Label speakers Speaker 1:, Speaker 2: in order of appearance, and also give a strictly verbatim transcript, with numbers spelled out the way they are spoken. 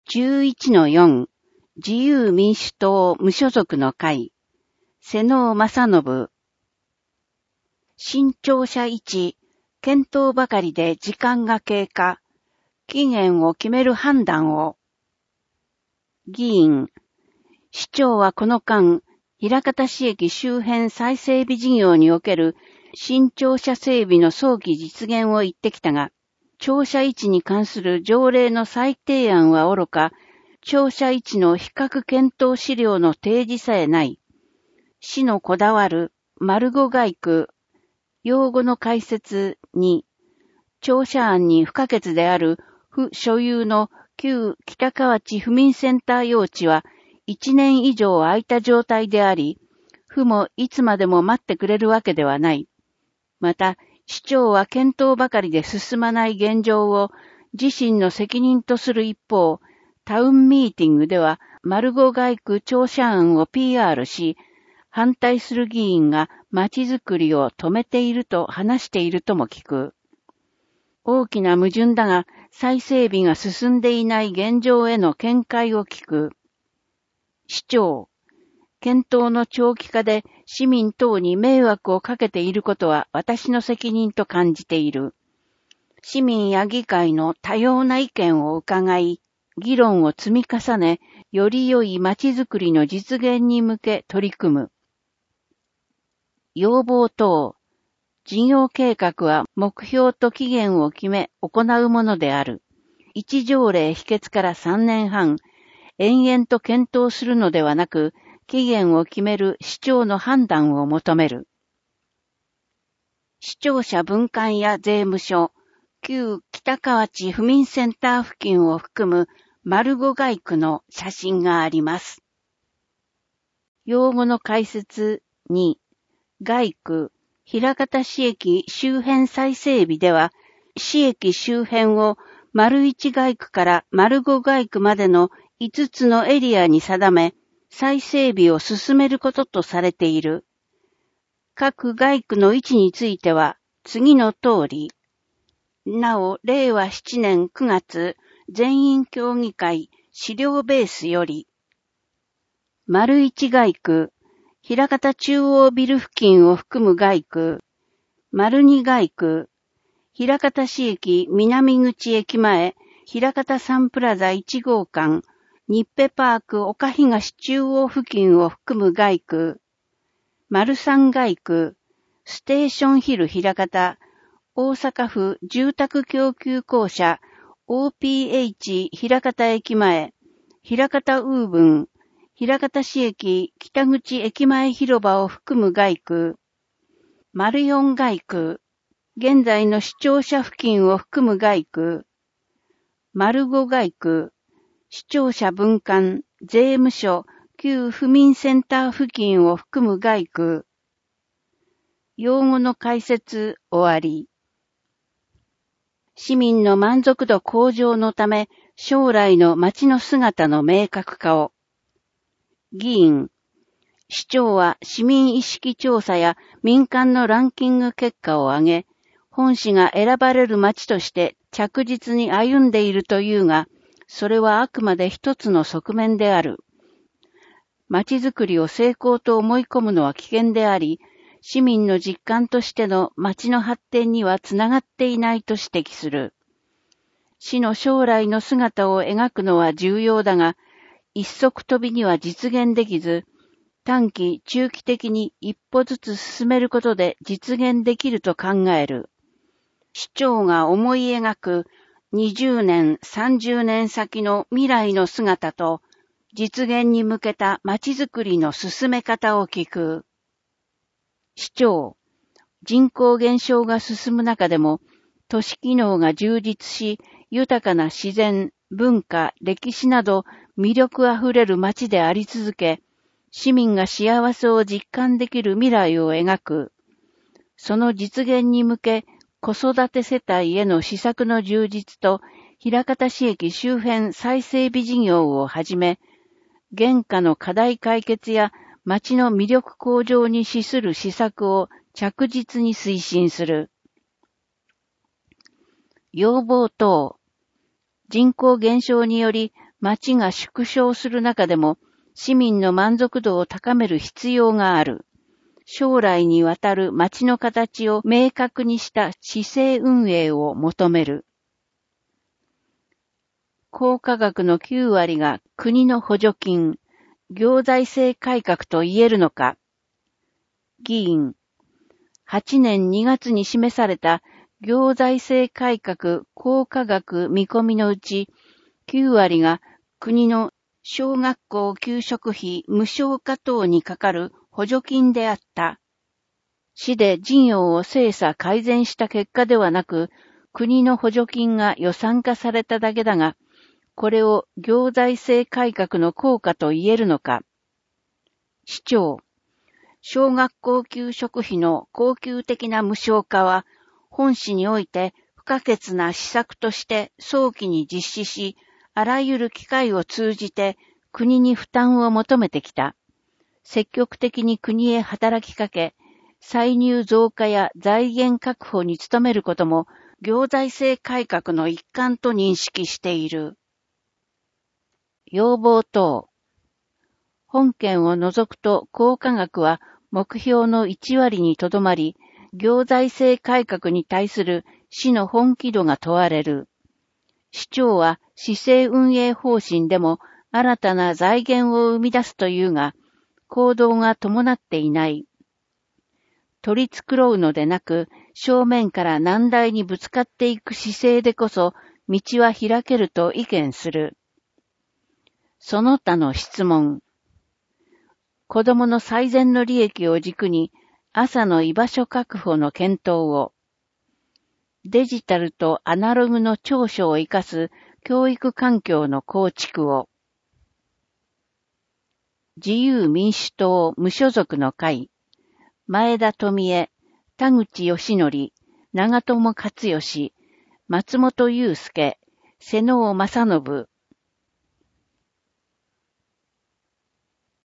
Speaker 1: じゅういちのよん 自由民主党無所属の会瀬能正信新庁舎いち検討ばかりで時間が経過期限を決める判断を議員市長はこの間枚方市駅周辺再整備事業における新庁舎整備の早期実現を言ってきたが庁舎いちに関する条例の再提案はおろか、庁舎いちの比較検討資料の提示さえない。市のこだわる、丸五街区、用語の解説に、庁舎案に不可欠である、府所有の旧北河内府民センター用地はいちねん以上空いた状態であり、府もいつまでも待ってくれるわけではない。また、市長は検討ばかりで進まない現状を自身の責任とする一方、タウンミーティングでは丸五街区庁舎案を ピーアール し、反対する議員が街づくりを止めていると話しているとも聞く。大きな矛盾だが、再整備が進んでいない現状への見解を聞く。市長。検討の長期化で市民等に迷惑をかけていることは私の責任と感じている。市民や議会の多様な意見を伺い、議論を積み重ね、より良い街づくりの実現に向け取り組む。要望等、事業計画は目標と期限を決め行うものである。一条例否決からさんねんはん、延々と検討するのではなく、期限を決める市長の判断を求める。市庁舎分管や税務署、旧北河内府民センター付近を含む丸五街区の写真があります。用語の解説に、街区、枚方市駅周辺再整備では、市駅周辺を丸一街区から丸五街区までのいつつのエリアに定め、再整備を進めることとされている。各街区の位置については次の通り。なお、れいわしちねんくがつ全員協議会資料ベースより、丸一街区、枚方中央ビル付近を含む街区、丸二街区、枚方市駅南口駅前、枚方サンプラザいち号館、日ペパーク岡東中央付近を含む街区、丸三街区、ステーションヒル枚方、大阪府住宅供給公社 オーピーエイチ 枚方駅前、枚方ウーブン、枚方市駅北口駅前広場を含む街区、丸四街区、現在の市庁舎付近を含む街区、丸五街区、市庁舎分管、税務署、旧府民センター付近を含む街区。用語の解説終わり。市民の満足度向上のため、将来の街の姿の明確化を。議員。市長は市民意識調査や民間のランキング結果を挙げ、本市が選ばれる街として着実に歩んでいるというが、それはあくまで一つの側面である。街づくりを成功と思い込むのは危険であり、市民の実感としての街の発展にはつながっていないと指摘する。市の将来の姿を描くのは重要だが、一足飛びには実現できず、短期、中期的に一歩ずつ進めることで実現できると考える。市長が思い描くにじゅうねん、さんじゅうねん先の未来の姿と実現に向けた街づくりの進め方を聞く。市長、人口減少が進む中でも都市機能が充実し、豊かな自然、文化、歴史など魅力あふれる街であり続け、市民が幸せを実感できる未来を描く。その実現に向け、子育て世帯への施策の充実と、枚方市駅周辺再整備事業をはじめ、現下の課題解決や街の魅力向上に資する施策を着実に推進する。要望等。人口減少により町が縮小する中でも市民の満足度を高める必要がある。将来にわたる町の形を明確にした市政運営を求める。公科学のきゅうわりが国の補助金、行財政改革と言えるのか。議員。はちねんにがつに示された行財政改革公科学見込みのうち、きゅうわりが国の小学校給食費無償化等にかかる補助金であった。市で事業を精査改善した結果ではなく、国の補助金が予算化されただけだが、これを行財政改革の効果と言えるのか。市長、小学校給食費の恒久的な無償化は、本市において不可欠な施策として早期に実施し、あらゆる機会を通じて国に負担を求めてきた。積極的に国へ働きかけ、歳入増加や財源確保に努めることも行財政改革の一環と認識している。要望等。本件を除くと公科学は目標のいちわりにとどまり、行財政改革に対する市の本気度が問われる。市長は市政運営方針でも新たな財源を生み出すというが、行動が伴っていない。取り繕うのでなく、正面から難題にぶつかっていく姿勢でこそ、道は開けると意見する。その他の質問。子供の最善の利益を軸に、朝の居場所確保の検討を。デジタルとアナログの長所を生かす教育環境の構築を。自由民主党無所属の会。前田富江、田口義則、長友克義、松本祐介、瀬能正信、